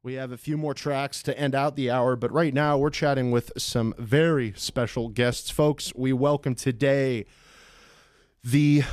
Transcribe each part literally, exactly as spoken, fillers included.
We have a few more tracks to end out the hour, but right now we're chatting with some very special guests. Folks, we welcome today the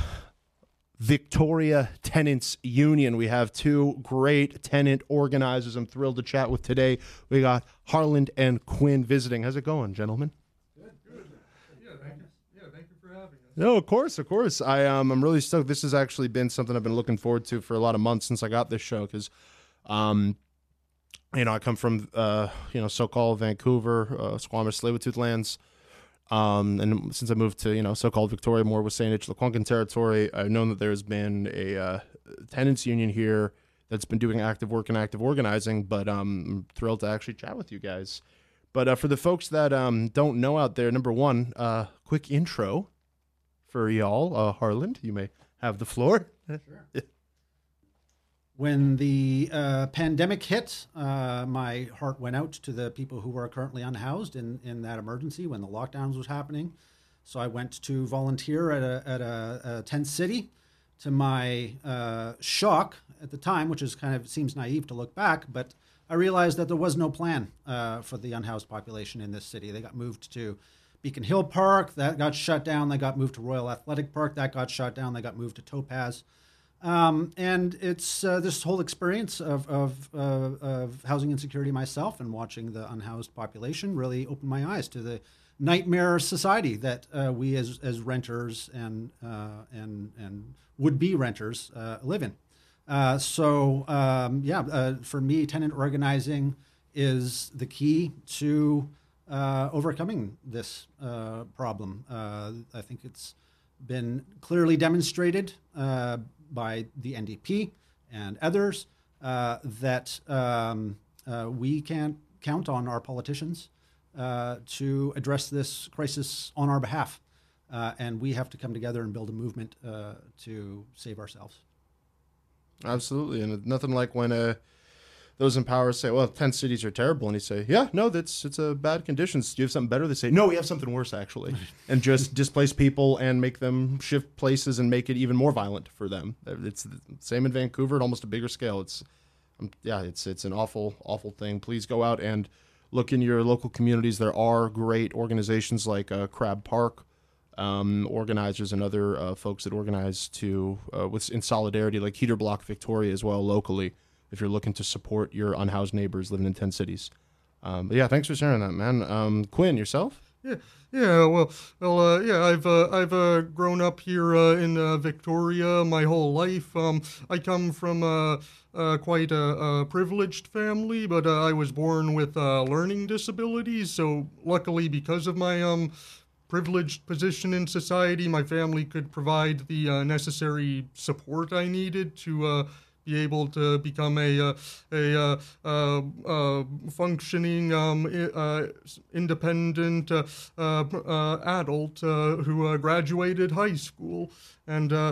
Victoria Tenants Union. We have two great tenant organizers I'm thrilled to chat with today. We got Harland and Quinn visiting. How's it going, gentlemen? Good, good. Yeah, thank you. Yeah, thank you for having us. No, of course, of course. I um, I'm really stoked. This has actually been something I've been looking forward to for a lot of months since I got this show, because, um, you know, I come from uh, you know, so-called Vancouver, uh, Squamish, Tsleil-Waututh lands. Um, and since I moved to, you know, so-called Victoria, more with Saint Lequonkin territory, I've known that there's been a uh, tenants union here that's been doing active work and active organizing, but um, I'm thrilled to actually chat with you guys. But uh, for the folks that um, don't know out there, number one, uh, quick intro for y'all. Uh, Harland, you may have the floor. Sure. When the uh, pandemic hit, uh, my heart went out to the people who were currently unhoused in, in that emergency when the lockdowns was happening. So I went to volunteer at a, at a, a tent city. To my uh, shock at the time, which is kind of seems naive to look back, but I realized that there was no plan uh, for the unhoused population in this city. They got moved to Beacon Hill Park, that got shut down. They got moved to Royal Athletic Park, that got shut down. They got moved to Topaz. Um, and it's uh, this whole experience of, of, uh, of housing insecurity myself and watching the unhoused population really opened my eyes to the nightmare society that uh, we as, as renters and, uh, and, and would-be renters uh, live in. Uh, so, um, yeah, uh, for me, tenant organizing is the key to uh, overcoming this uh, problem. Uh, I think it's been clearly demonstrated uh, by the N D P and others uh, that um, uh, we can't count on our politicians uh, to address this crisis on our behalf. Uh, and we have to come together and build a movement uh, to save ourselves. Absolutely. And nothing like when uh, those in power say, well, ten cities are terrible. And you say, yeah, no, that's it's a bad conditions. Do you have something better? They say, no, we have something worse, actually. And just displace people and make them shift places and make it even more violent for them. It's the same in Vancouver at almost a bigger scale. It's, um, yeah, it's it's an awful, awful thing. Please go out and look in your local communities. There are great organizations like uh, Crab Park, um, organizers and other uh, folks that organize to uh, with in solidarity, like Heater Block Victoria as well locally, if you're looking to support your unhoused neighbors living in ten cities. Um, but yeah, thanks for sharing that, man. Um, Quinn, yourself? Yeah, yeah. Well, well, uh, yeah. I've uh, I've uh, grown up here uh, in uh, Victoria my whole life. Um, I come from uh, uh, quite a, a privileged family, but uh, I was born with uh, learning disabilities. So luckily, because of my um privileged position in society, my family could provide the uh, necessary support I needed to Uh, be able to become a uh, a uh, uh, uh, functioning, um, uh, independent uh, uh, uh, adult uh, who uh, graduated high school, and uh,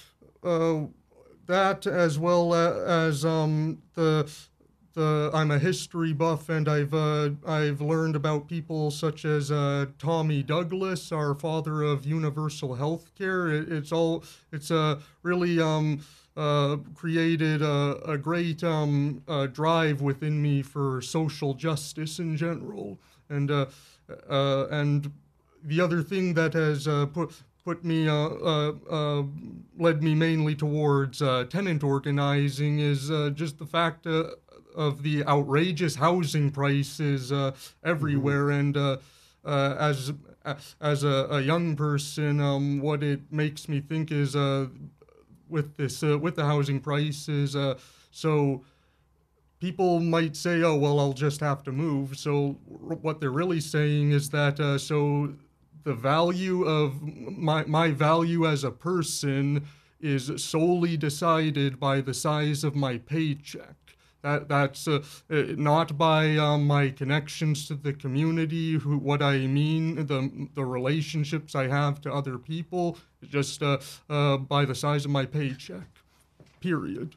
uh, that as well as um, the. The, I'm a history buff, and I've uh, I've learned about people such as uh, Tommy Douglas, our father of universal health care. It, it's all it's uh, really um, uh, created a, a great um, uh, drive within me for social justice in general, and uh, uh, and the other thing that has uh, put put me uh, uh, uh, led me mainly towards uh, tenant organizing is uh, just the fact. Uh, of the outrageous housing prices uh, everywhere, mm-hmm. and uh, uh, as as a, a young person, um, what it makes me think is uh, with this uh, with the housing prices, uh, so people might say, oh well, I'll just have to move. So r- what they're really saying is that uh, so the value of my my value as a person is solely decided by the size of my paycheck. That that's uh, uh, not by um, my connections to the community, who what I mean, the the relationships I have to other people, just uh, uh, by the size of my paycheck, period.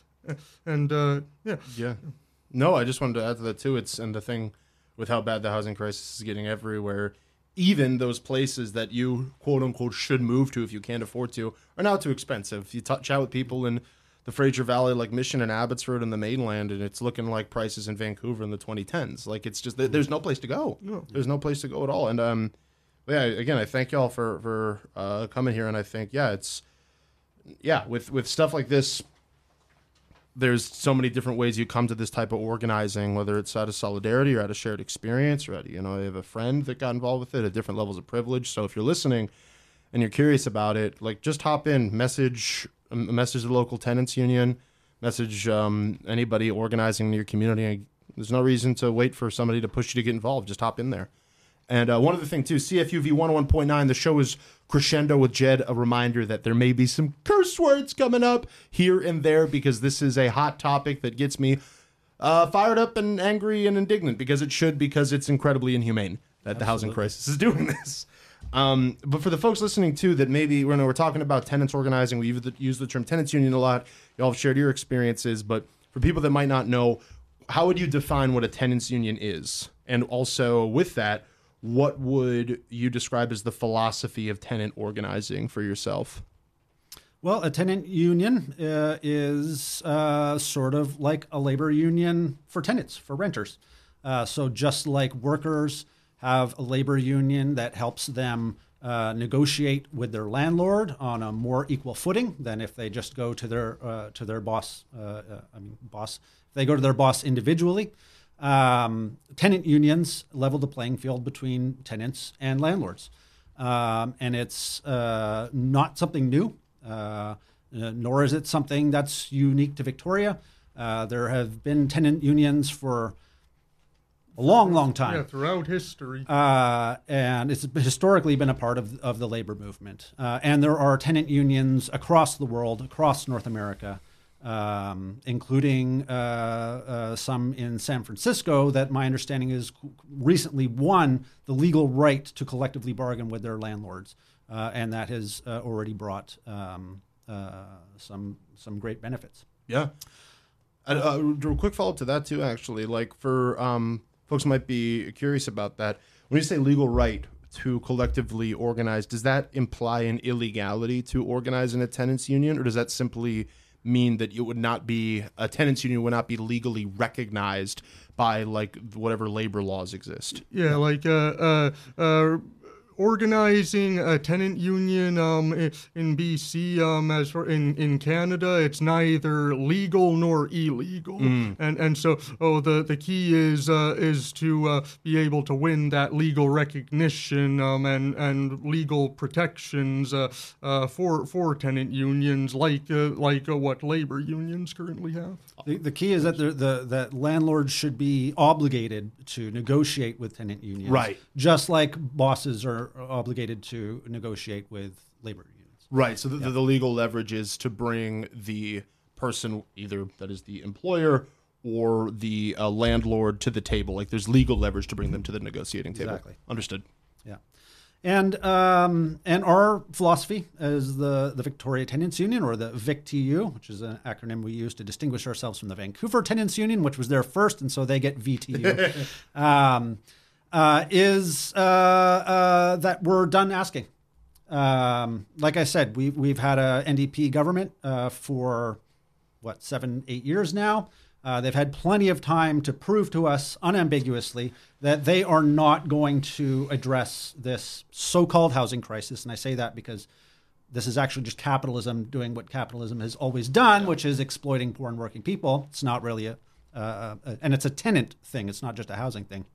And uh, yeah, yeah. No, I just wanted to add to that too. It's and the thing with how bad the housing crisis is getting everywhere. Even those places that you quote unquote should move to if you can't afford to are now too expensive. You t- chat with people in the Fraser Valley, like Mission and Abbotsford and the mainland, and it's looking like prices in Vancouver in the twenty tens. Like it's just there's no place to go. No. There's no place to go at all. And um, yeah, again, I thank y'all for for uh, coming here, and I think yeah, it's yeah with with stuff like this. There's so many different ways you come to this type of organizing, whether it's out of solidarity or out of shared experience, or out of, you know, you have a friend that got involved with it at different levels of privilege. So if you're listening and you're curious about it, like just hop in, message, message the local tenants union, message um, anybody organizing in your community. There's no reason to wait for somebody to push you to get involved. Just hop in there. And uh, one other thing, too, C F U V one oh one point nine, the show is Crescendo with Jed. A reminder that there may be some curse words coming up here and there because this is a hot topic that gets me uh, fired up and angry and indignant because it should, because it's incredibly inhumane that Absolutely. The housing crisis is doing this. Um, but for the folks listening, too, that maybe we're, we're talking about tenants organizing, we use the, use the term tenants union a lot. You all have shared your experiences. But for people that might not know, how would you define what a tenants union is? And also with that, what would you describe as the philosophy of tenant organizing for yourself? Well, a tenant union uh, is uh, sort of like a labor union for tenants, for renters. Uh, so just like workers have a labor union that helps them uh, negotiate with their landlord on a more equal footing than if they just go to their uh, to their boss. Uh, uh, I mean, boss. If they go to their boss individually. Um, tenant unions level the playing field between tenants and landlords. Um, and it's uh, not something new, uh, uh, nor is it something that's unique to Victoria. Uh, there have been tenant unions for a long, long time. Yeah, throughout history. Uh, and it's historically been a part of, of the labor movement. Uh, and there are tenant unions across the world, across North America, Um, including uh, uh, some in San Francisco that my understanding is recently won the legal right to collectively bargain with their landlords. Uh, and that has uh, already brought um, uh, some some great benefits. Yeah. Uh, uh, a quick follow-up to that, too, actually. Like, for um, folks who might be curious about that, when you say legal right to collectively organize, does that imply an illegality to organize in a tenants union, or does that simply mean that it would not be a tenants union would not be legally recognized by like whatever labor laws exist? Yeah, like uh, uh, uh, organizing a tenant union um, in B C, um, as for in, in Canada, it's neither legal nor illegal, mm. and and so oh the, the key is uh, is to uh, be able to win that legal recognition um, and and legal protections uh, uh, for for tenant unions like uh, like uh, what labor unions currently have. The, the key is that the, the that landlords should be obligated to negotiate with tenant unions, right? Just like bosses are obligated to negotiate with labor unions. Right. So the, yeah. the, the legal leverage is to bring the person, either that is the employer or the uh, landlord, to the table. Like there's legal leverage to bring them to the negotiating table. Exactly. Understood. Yeah. And um, and our philosophy as the, the Victoria Tenants Union, or the V I C T U, which is an acronym we use to distinguish ourselves from the Vancouver Tenants Union, which was there first, and so they get V T U, um, uh, is uh, uh, that we're done asking. Um, like I said, we, we've had a N D P government uh, for, what, seven, eight years now. Uh, they've had plenty of time to prove to us unambiguously that they are not going to address this so-called housing crisis. And I say that because this is actually just capitalism doing what capitalism has always done, which is exploiting poor and working people. It's not really a, uh, a and it's a tenant thing. It's not just a housing thing.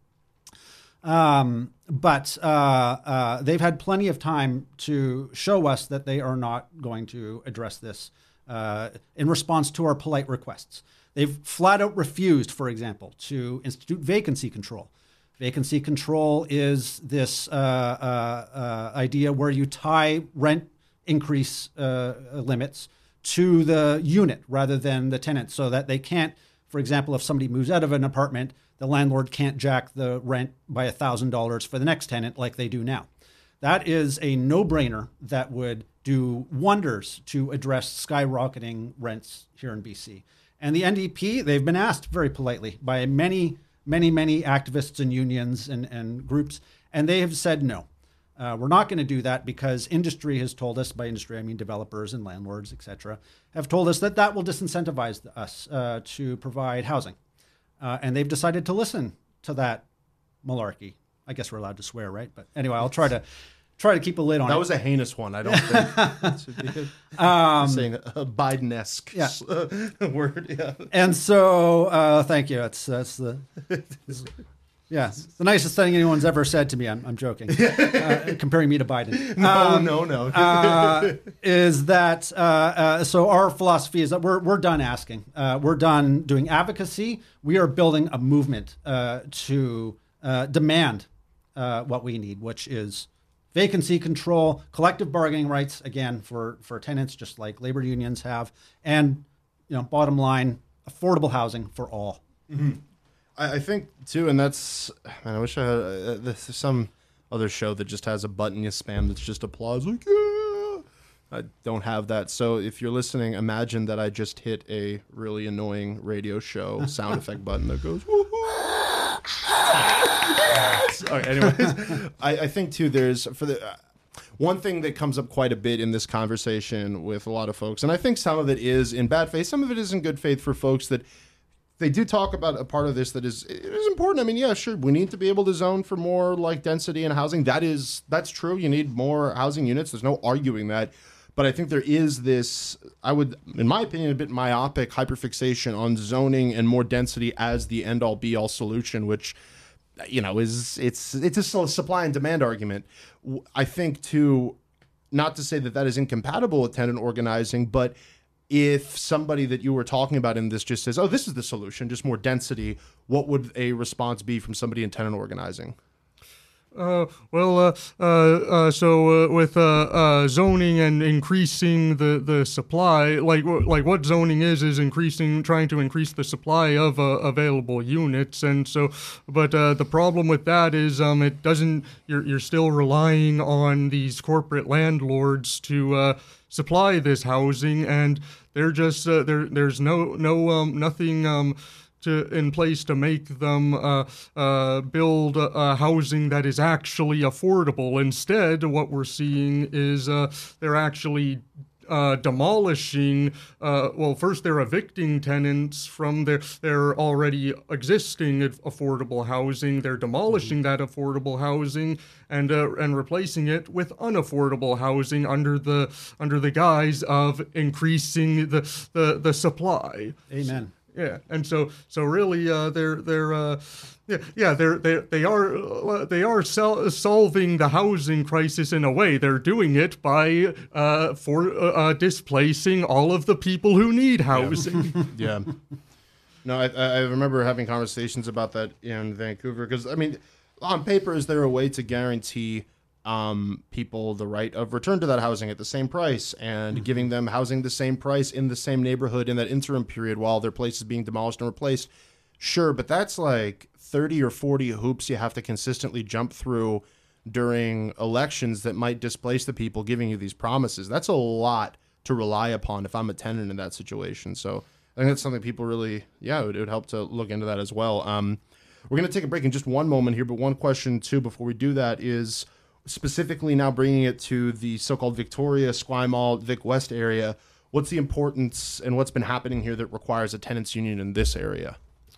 Um, but uh, uh, they've had plenty of time to show us that they are not going to address this uh, in response to our polite requests. They've flat out refused, for example, to institute vacancy control. Vacancy control is this uh, uh, uh, idea where you tie rent increase uh, limits to the unit rather than the tenant, so that they can't, for example, if somebody moves out of an apartment, the landlord can't jack the rent by one thousand dollars for the next tenant like they do now. That is a no-brainer that would do wonders to address skyrocketing rents here in B C. And the N D P, they've been asked very politely by many, many, many activists and unions and, and groups, and they have said no. Uh, we're not going to do that because industry has told us, by industry I mean developers and landlords, et cetera, have told us that that will disincentivize us uh, to provide housing. Uh, and they've decided to listen to that malarkey. I guess we're allowed to swear, right? But anyway, I'll try to try to keep a lid on That it. was a heinous one. I don't think that should be um, saying a Biden-esque yeah. word. Yeah. And so, uh, thank you. That's that's the yeah, it's the nicest thing anyone's ever said to me. I'm, I'm joking. Uh, comparing me to Biden. No, Um, no, no. uh, is that uh, uh, so? Our philosophy is that we're we're done asking. Uh, we're done doing advocacy. We are building a movement uh, to uh, demand uh, what we need, which is vacancy control, collective bargaining rights, again for for tenants, just like labor unions have, and you know, bottom line, affordable housing for all. Mm-hmm. I, I think too, and that's. Man, I wish I had. Uh, there's some other show that just has a button you spam that's just applause, like yeah. I don't have that. So if you're listening, imagine that I just hit a really annoying radio show sound effect button that goes. All right, anyways, I, I think too. There's for the. Uh, One thing that comes up quite a bit in this conversation with a lot of folks, and I think some of it is in bad faith, some of it is in good faith for folks that they do talk about a part of this that is it is important. I mean, yeah, sure, we need to be able to zone for more like density and housing. That is that's true. You need more housing units. There's no arguing that. But I think there is this, I would, in my opinion, a bit myopic hyperfixation on zoning and more density as the end all be all solution, which, you know, is it's it's a supply and demand argument. I think too, not to say that that is incompatible with tenant organizing, but if somebody that you were talking about in this just says, oh, this is the solution, just more density, what would a response be from somebody in tenant organizing? Uh, well, uh, uh, uh, so uh, with uh, uh, zoning and increasing the, the supply, like like what zoning is is increasing, trying to increase the supply of uh, available units, and so, but uh, the problem with that is um, it doesn't. You're you're still relying on these corporate landlords to uh, supply this housing, and they're just uh, there. There's no no um, nothing. Um, To, in place to make them uh, uh, build uh, housing that is actually affordable. Instead, what we're seeing is uh, they're actually uh, demolishing. Uh, well, first they're evicting tenants from their their already existing affordable housing. They're demolishing that affordable housing and uh, and replacing it with unaffordable housing under the under the guise of increasing the the, the supply. Amen. Yeah, and so so really, uh, they're they're uh, yeah yeah they're they they are uh, they are sel- solving the housing crisis in a way. They're doing it by uh, for uh, displacing all of the people who need housing. Yeah. No, I, I remember having conversations about that in Vancouver because I mean, on paper, is there a way to guarantee um, people the right of return to that housing at the same price and mm-hmm. giving them housing the same price in the same neighborhood in that interim period while their place is being demolished and replaced? Sure, but that's like thirty or forty hoops you have to consistently jump through during elections that might displace the people giving you these promises. That's a lot to rely upon if I'm a tenant in that situation. So I think that's something people really, yeah, it would, it would help to look into that as well. Um, we're going to take a break in just one moment here, but one question too before we do that is, specifically now bringing it to the so-called Victoria, Esquimalt, Vic West area, what's the importance and what's been happening here that requires a tenants union in this area?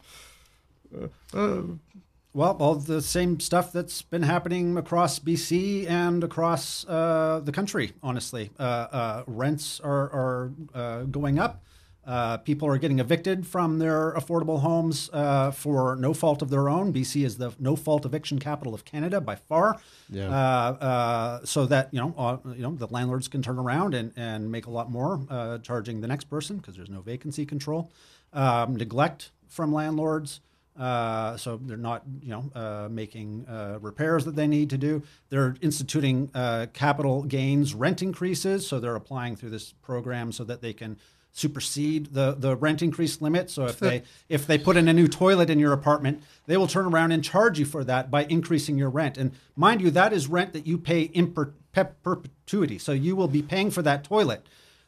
Uh, uh, well, all the same stuff that's been happening across B C and across uh, the country, honestly. Uh, uh, rents are, are uh, going up. Uh, people are getting evicted from their affordable homes uh, for no fault of their own. B C is the no-fault eviction capital of Canada by far. Yeah. Uh, uh, so that you know, uh, you know, the landlords can turn around and, and make a lot more, uh, charging the next person because there's no vacancy control. Um, neglect from landlords. Uh, so they're not, you know, uh, making uh, repairs that they need to do. They're instituting uh, capital gains rent increases. So they're applying through this program so that they can supersede the, the rent increase limit. So if they if they put in a new toilet in your apartment, they will turn around and charge you for that by increasing your rent. And mind you, that is rent that you pay in per, per, perpetuity. So you will be paying for that toilet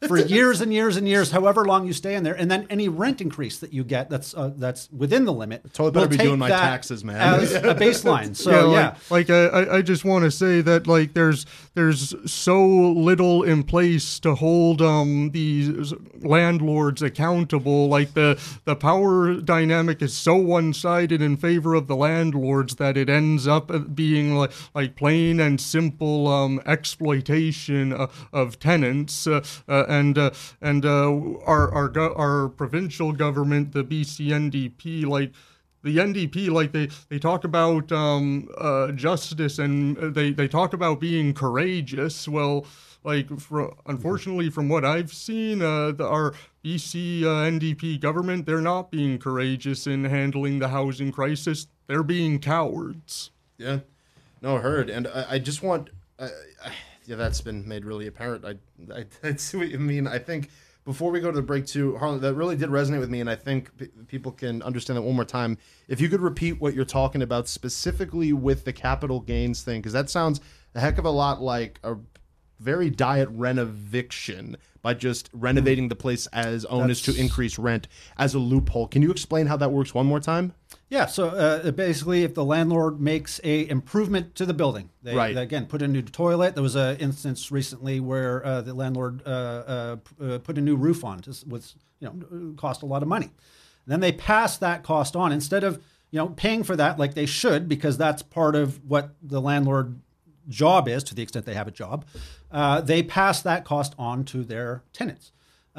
for years and years and years, however long you stay in there, and then any rent increase that you get that's uh, that's within the limit. Totally better will be take doing my that taxes, man. as a baseline. So yeah, like, like I, I just want to say that like there's there's so little in place to hold um these landlords accountable. Like the the power dynamic is so one-sided in favor of the landlords that it ends up being like like plain and simple um exploitation uh, of tenants. Uh, uh, and uh, and uh, our our go- our provincial government, the B C N D P, like. The N D P, like they, they talk about um, uh, justice and they, they talk about being courageous. Well, like for, unfortunately, from what I've seen, uh, the, our B C uh, N D P government, they're not being courageous in handling the housing crisis. They're being cowards. Yeah, no, heard. And I, I just want, uh, yeah, that's been made really apparent. I, I, I see what you mean. I think. Before we go to the break, too, Harlan, that really did resonate with me, and I think p- people can understand that one more time. If you could repeat what you're talking about specifically with the capital gains thing, because that sounds a heck of a lot like a very diet renoviction by just renovating the place as owners to increase rent as a loophole. Can you explain how that works one more time? Yeah, so uh, basically, if the landlord makes a improvement to the building, they, Right. they again put a new toilet. There was an instance recently where uh, the landlord uh, uh, uh, put a new roof on, just with you know cost a lot of money. Then they pass that cost on instead of you know paying for that like they should, because that's part of what the landlord job is to the extent they have a job. Uh, they pass that cost on to their tenants.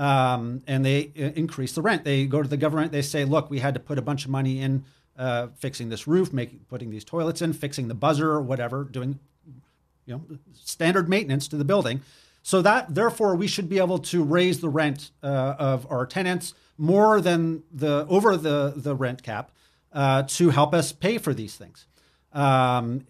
Um, and they uh, increase the rent. They go to the government. They say, "Look, we had to put a bunch of money in uh, fixing this roof, making putting these toilets in, fixing the buzzer, or whatever, doing you know standard maintenance to the building." So that therefore we should be able to raise the rent uh, of our tenants more than the over the the rent cap uh, to help us pay for these things. Um,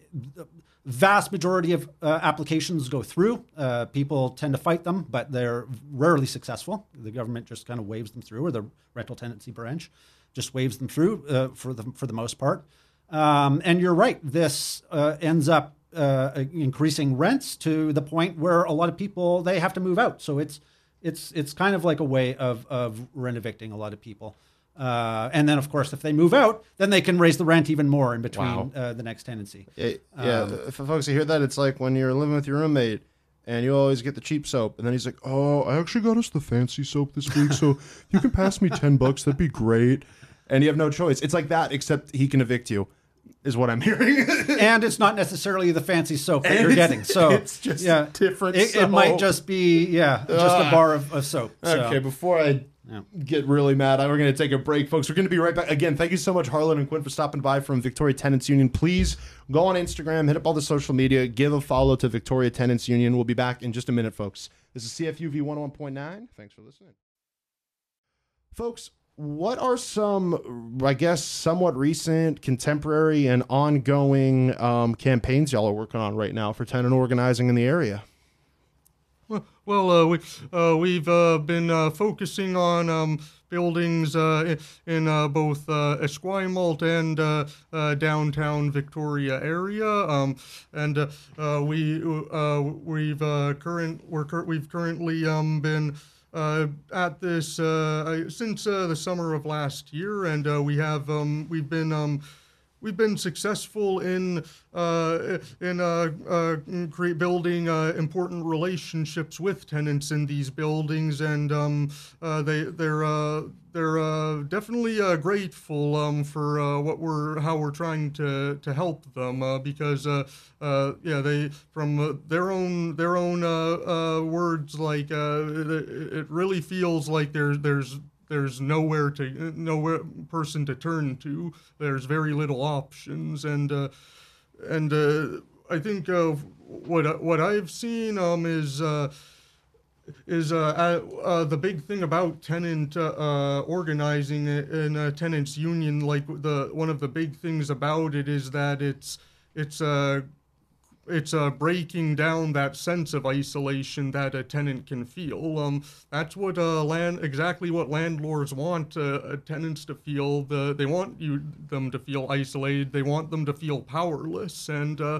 Vast majority of uh, applications go through. Uh, people tend to fight them, but they're rarely successful. The government just kind of waves them through, or the rental tenancy branch just waves them through uh, for the for the most part. Um, and you're right. This uh, ends up uh, increasing rents to the point where a lot of people they have to move out. So it's it's it's kind of like a way of of rent-evicting a lot of people. Uh, and then, of course, if they move out, then they can raise the rent even more in between Wow. uh, the next tenancy. Yeah, yeah. Um, For folks who hear that, it's like when you're living with your roommate and you always get the cheap soap, and then he's like, "Oh, I actually got us the fancy soap this week, so you can pass me ten bucks. That'd be great." And you have no choice. It's like that, except he can evict you, is what I'm hearing. And it's not necessarily the fancy soap that And you're it's- getting. So it's just yeah, different It, it might soap. just be yeah, just Ah. a bar of, of soap. So. Okay, before I Yeah. get really mad, we're going to take a break, folks. We're going to be right back. Again, thank you so much, Harlan and Quinn, for stopping by from Victoria Tenants Union. Please go on Instagram, hit up all the social media, give a follow to Victoria Tenants Union. We'll be back in just a minute, folks. This is C F U V one oh one point nine. Thanks for listening. Folks, what are some, I guess, somewhat recent, contemporary, and ongoing um, campaigns y'all are working on right now for tenant organizing in the area? Well, uh, we, uh, we've uh, been uh, focusing on um, buildings uh, in, in uh, both uh, Esquimalt and uh, uh, downtown Victoria area, um, and uh, uh, we uh, we've uh, current we're cur- we've currently um, been. Uh, at this uh, since uh, the summer of last year, and uh, we have um, we've been um, we've been successful in uh, in uh, uh, create, building uh, important relationships with tenants in these buildings, and um, uh, they they're uh, they're uh, definitely uh, grateful um, for uh, what we're how we're trying to to help them uh, because uh, uh, yeah they from uh, their own their own uh, uh, words like uh, it, it really feels like there's there's There's nowhere to nowhere person to turn to. There's very little options, and uh, and uh, I think uh, what what I've seen um, is uh, is uh, uh, uh, the big thing about tenant uh, uh, organizing in a tenants union. Like the one of the big things about it is that it's it's uh, It's uh, breaking down that sense of isolation that a tenant can feel. Um, that's what uh, land exactly what landlords want uh, tenants to feel. The they want you them to feel isolated. They want them to feel powerless, and uh,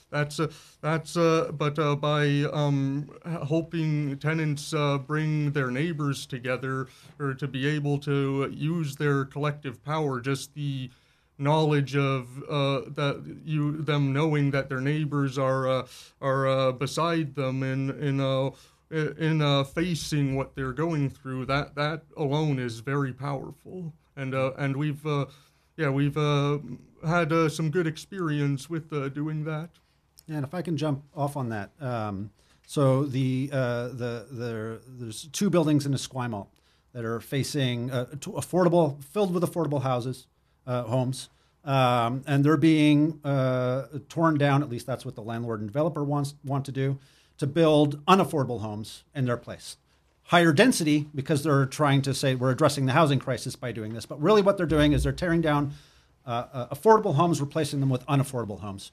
that's uh, that's uh, but uh, by um, helping tenants uh, bring their neighbors together, or to be able to use their collective power, just the knowledge of uh, that you them knowing that their neighbors are uh, are uh, beside them in in uh, in uh, facing what they're going through, that that alone is very powerful. And uh, and we've uh, yeah we've uh, had uh, some good experience with uh, doing that. And if I can jump off on that, um, so the uh, the the there's two buildings in Esquimalt that are facing uh, affordable, filled with affordable houses, uh, homes, um, and they're being uh, torn down. At least that's what the landlord and developer wants want to do, to build unaffordable homes in their place. Higher density, because they're trying to say we're addressing the housing crisis by doing this. But really what they're doing is they're tearing down uh, uh, affordable homes, replacing them with unaffordable homes.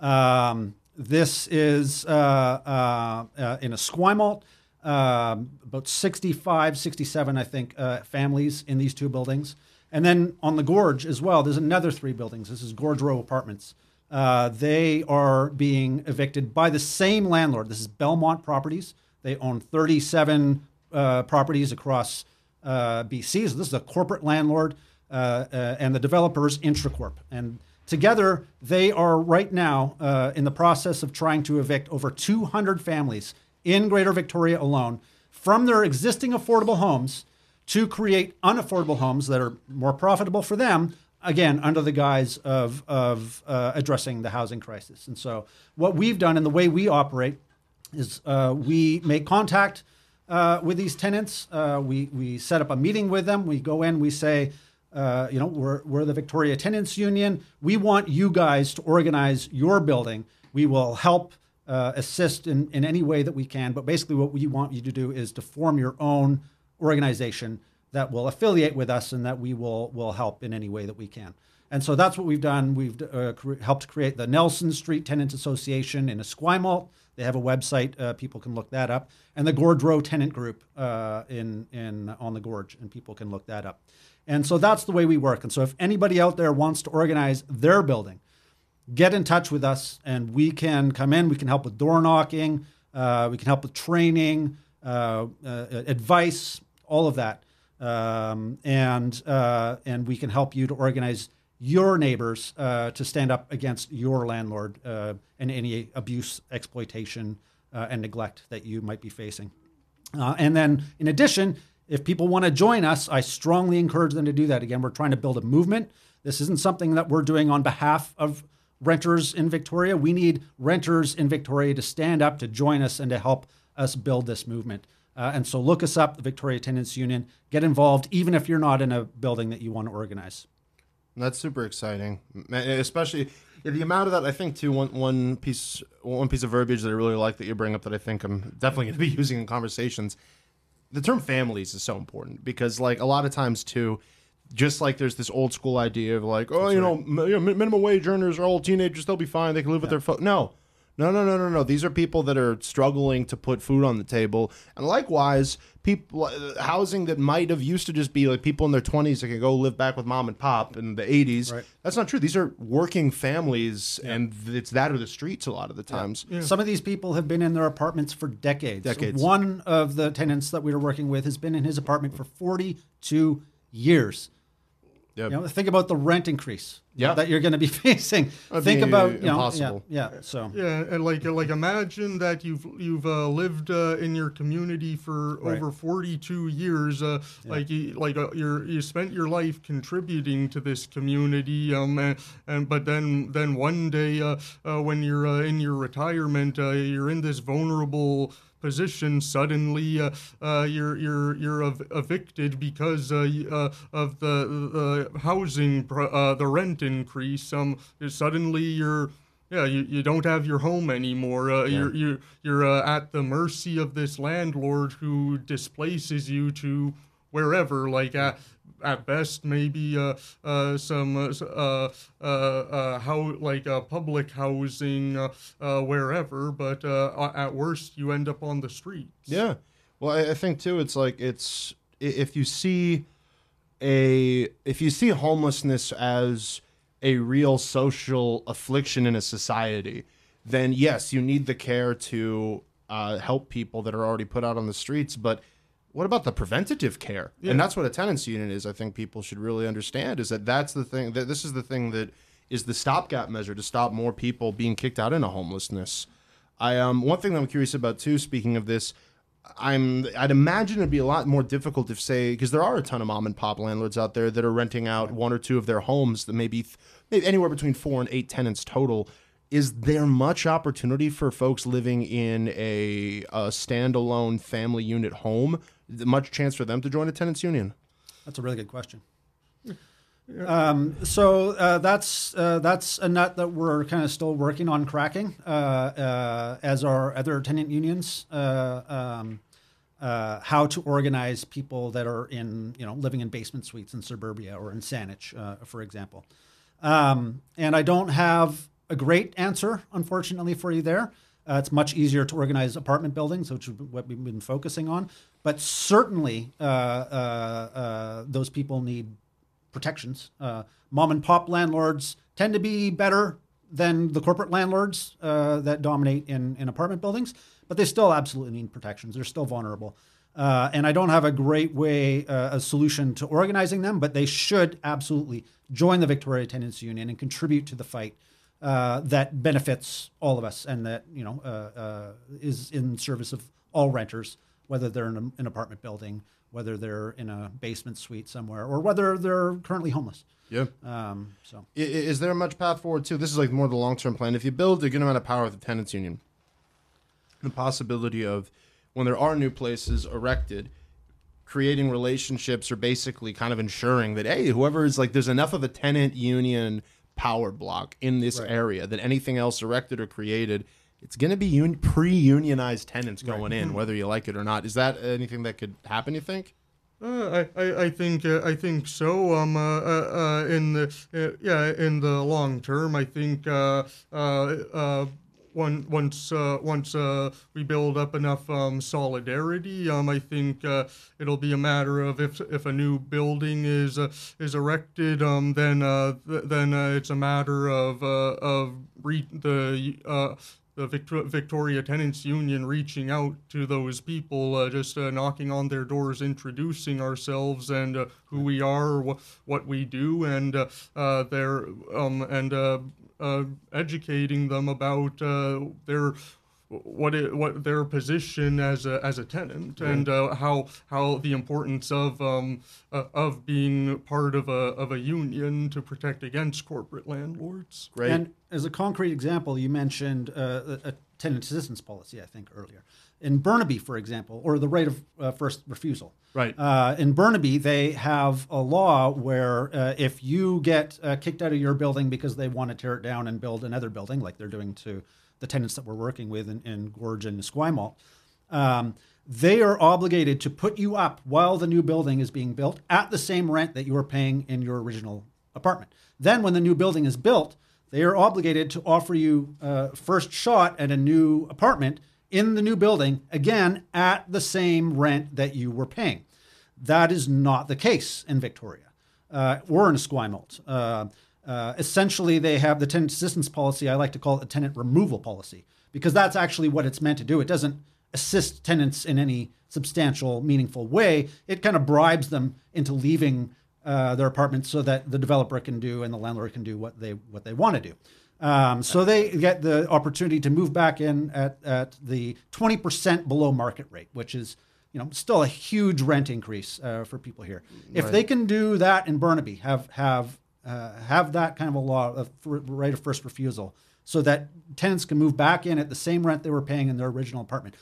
Um, this is uh, uh, uh, in Esquimalt, um, about sixty-five, sixty-seven, I think, uh, families in these two buildings. And then on the Gorge as well, there's another three buildings. This is Gorge Row Apartments. Uh, they are being evicted by the same landlord. This is Belmont Properties. They own thirty-seven uh, properties across uh, B C. So this is a corporate landlord, uh, uh, and the developers Intracorp. And together, they are right now uh, in the process of trying to evict over two hundred families in Greater Victoria alone from their existing affordable homes to create unaffordable homes that are more profitable for them, again, under the guise of, of uh, addressing the housing crisis. And so what we've done and the way we operate is uh, we make contact uh, with these tenants. Uh, we, we set up a meeting with them. We go in, we say, uh, you know, we're, we're the Victoria Tenants Union. We want you guys to organize your building. We will help uh, assist in, in any way that we can. But basically what we want you to do is to form your own organization that will affiliate with us and that we will will help in any way that we can. And so that's what we've done. We've uh, cre- helped create the Nelson Street Tenants Association in Esquimalt. They have a website. Uh, people can look that up. And the Gorge Row Tenant Group uh, in in on the Gorge, and people can look that up. And so that's the way we work. And so if anybody out there wants to organize their building, get in touch with us, and we can come in. We can help with door knocking. Uh, we can help with training, uh, uh, advice, all of that. Um, and uh, and we can help you to organize your neighbors uh, to stand up against your landlord uh, and any abuse, exploitation, uh, and neglect that you might be facing. Uh, and then, in addition, if people want to join us, I strongly encourage them to do that. Again, we're trying to build a movement. This isn't something that we're doing on behalf of renters in Victoria. We need renters in Victoria to stand up, to join us, and to help us build this movement. Uh, and so look us up, the Victoria Tenants Union. Get involved, even if you're not in a building that you want to organize. That's super exciting, especially yeah, the amount of that. I think too. One one piece one piece of verbiage that I really like that you bring up that I think I'm definitely going to be using in conversations. The term families is so important because, like, a lot of times too, just like there's this old school idea of like, oh, That's you right. know, m- minimum wage earners are all teenagers, they'll be fine, they can live yeah. with their phone. No. No, no, no, no, no. These are people that are struggling to put food on the table. And likewise, people housing that might have used to just be like people in their twenties that can go live back with mom and pop in the eighties. Right. That's not true. These are working families, yeah. and it's that or the streets a lot of the times. Yeah. Yeah. Some of these people have been in their apartments for decades. Decades. One of the tenants that we were working with has been in his apartment for forty-two years. Yep. You know, think about the rent increase yep. that you're going to be facing. That'd think be about you know, impossible. Yeah, yeah. So yeah, and like like imagine that you've you've uh, lived uh, in your community for right. over forty-two years. Uh, yeah. Like you like uh, you're you spent your life contributing to this community. Um, and, and but then then one day uh, uh, when you're uh, in your retirement, uh, you're in this vulnerable position. Suddenly, uh, uh, you're you're you're ev- evicted because uh, uh, of the the housing, pr- uh, the rent increase. Um, suddenly you're yeah you, you don't have your home anymore. Uh, yeah. You're you're you're uh, at the mercy of this landlord who displaces you to wherever. Like uh, at best, maybe uh, uh, some uh, uh, uh, uh, how like uh, public housing uh, uh, wherever, but uh, at worst, you end up on the streets. Yeah, well, I, I think too, it's like it's if you see a if you see homelessness as a real social affliction in a society, then yes, you need the care to uh, help people that are already put out on the streets. But what about the preventative care? Yeah. And that's what a tenants union is. I think people should really understand is that that's the thing. That this is the thing that is the stopgap measure to stop more people being kicked out into homelessness. I um one thing that I'm curious about too. Speaking of this. I'm. I'd imagine it'd be a lot more difficult if, say, because there are a ton of mom and pop landlords out there that are renting out one or two of their homes that maybe, maybe anywhere between four and eight tenants total. Is there much opportunity for folks living in a, a standalone family unit home? Much chance for them to join a tenants union? That's a really good question. Um, so uh, that's uh, that's a nut that we're kind of still working on cracking, uh, uh, as our other tenant unions. Uh, um, uh, how to organize people that are in, you know, living in basement suites in suburbia or in Saanich, uh, for example. Um, and I don't have a great answer, unfortunately, for you there. Uh, it's much easier to organize apartment buildings, which is what we've been focusing on. But certainly, uh, uh, uh, those people need protections. Uh, mom and pop landlords tend to be better than the corporate landlords uh, that dominate in, in apartment buildings, but they still absolutely need protections. They're still vulnerable. Uh, and I don't have a great way, uh, a solution to organizing them, but they should absolutely join the Victoria Tenants Union and contribute to the fight uh, that benefits all of us and that, you know, uh, uh, is in service of all renters, whether they're in a, an apartment building, whether they're in a basement suite somewhere, or whether they're currently homeless. Yeah. Um, so, is, is there much path forward too? This is like more the long-term plan. If you build a good amount of power with the tenants union, the possibility of when there are new places erected, creating relationships or basically kind of ensuring that, hey, whoever is like, there's enough of a tenant union power block in this right. area that anything else erected or created, it's going to be un- pre-unionized tenants going right. in, whether you like it or not. Is that anything that could happen, you think? Uh, I, I I think uh, I think so. Um, uh, uh, in the uh, yeah, in the long term, I think uh, uh, uh, one, once uh, once uh, we build up enough um, solidarity, um, I think uh, it'll be a matter of if if a new building is uh, is erected, um, then uh, th- then uh, it's a matter of uh, of re- the. Uh, The Victor- Victoria Tenants Union reaching out to those people, uh, just uh, knocking on their doors, introducing ourselves and uh, who we are, wh- what we do, and uh, uh, their um, and uh, uh, educating them about uh, their what it, what their position as a as a tenant right. and uh, how how the importance of um uh, of being part of a of a union to protect against corporate landlords. Great. And as a concrete example, you mentioned uh, a, a tenant assistance policy, I think earlier. In Burnaby, for example, or the right of uh, first refusal. Right. Uh, in Burnaby, they have a law where uh, if you get uh, kicked out of your building because they want to tear it down and build another building, like they're doing to the tenants that we're working with in, in Gorge and Esquimalt, um, they are obligated to put you up while the new building is being built at the same rent that you were paying in your original apartment. Then when the new building is built, they are obligated to offer you uh, first shot at a new apartment in the new building, again, at the same rent that you were paying. That is not the case in Victoria uh, or in Esquimalt. Uh, Uh, essentially, they have the tenant assistance policy. I like to call it a tenant removal policy because that's actually what it's meant to do. It doesn't assist tenants in any substantial, meaningful way. It kind of bribes them into leaving uh, their apartments so that the developer can do and the landlord can do what they what they want to do. Um, so they get the opportunity to move back in at, at the twenty percent below market rate, which is, you know, still a huge rent increase uh, for people here. If right. they can do that in Burnaby, have have Uh, have that kind of a law of right of first refusal so that tenants can move back in at the same rent they were paying in their original apartment.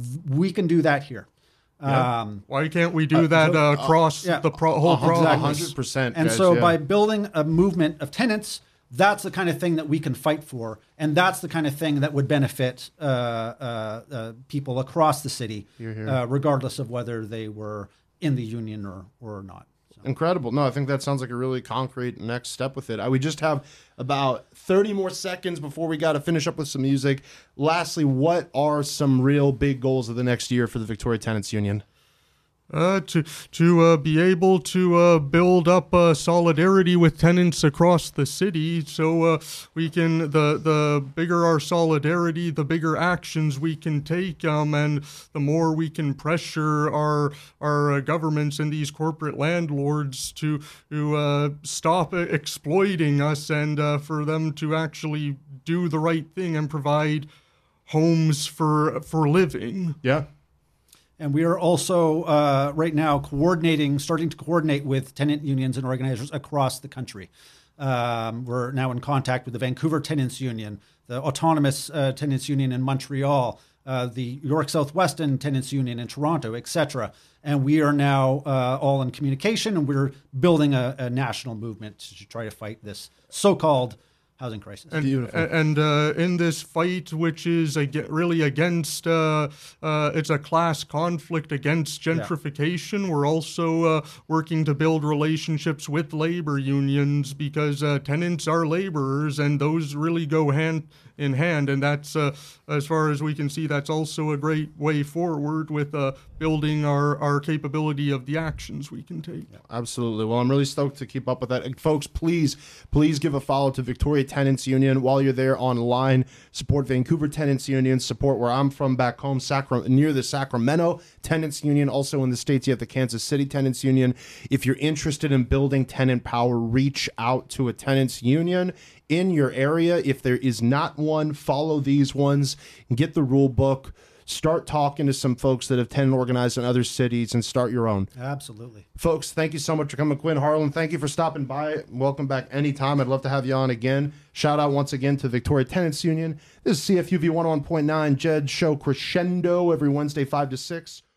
We can do that here. Yeah. Um, Why can't we do uh, that uh, across uh, yeah, the pro- whole province? one hundred percent. And guys, so yeah. by building a movement of tenants, that's the kind of thing that we can fight for. And that's the kind of thing that would benefit uh, uh, uh, people across the city, uh, regardless of whether they were in the union or, or not. Incredible. No, I think that sounds like a really concrete next step with it. I, we just have about thirty more seconds before we got to finish up with some music. Lastly, what are some real big goals of the next year for the Victoria Tenants Union? Uh, to to uh, be able to uh, build up uh, solidarity with tenants across the city, so uh, we can the the bigger our solidarity, the bigger actions we can take, um, and the more we can pressure our our uh, governments and these corporate landlords to to uh, stop exploiting us, and uh, for them to actually do the right thing and provide homes for for living. Yeah. And we are also uh, right now coordinating, starting to coordinate with tenant unions and organizers across the country. Um, we're now in contact with the Vancouver Tenants Union, the Autonomous uh, Tenants Union in Montreal, uh, the York Southwestern Tenants Union in Toronto, et cetera. And we are now uh, all in communication, and we're building a, a national movement to try to fight this so-called housing crisis. And, Beautiful. and uh, in this fight, which is ag- really against, uh, uh, it's a class conflict against gentrification, yeah. We're also uh, working to build relationships with labor unions, because uh, tenants are laborers, and those really go hand in hand. And that's, uh, as far as we can see, that's also a great way forward with uh, building our, our capability of the actions we can take. Yeah, absolutely. Well, I'm really stoked to keep up with that. And folks, please, please give a follow to Victoria Tenants Union while you're there online. Support Vancouver Tenants Union. Support where I'm from back home, Sacra- near the Sacramento Tenants Union. Also in the States, you have the Kansas City Tenants Union. If you're interested in building tenant power, reach out to a tenants union in your area. If there is not one, follow these ones and get the rule book. Start talking to some folks that have tenant organized in other cities and start your own. Absolutely. Folks, thank you so much for coming. Quinn Harlan, thank you for stopping by. Welcome back anytime. I'd love to have you on again. Shout out once again to Victoria Tenants Union. This is C F U V one oh one point nine, Jed Show Crescendo every Wednesday, five to six.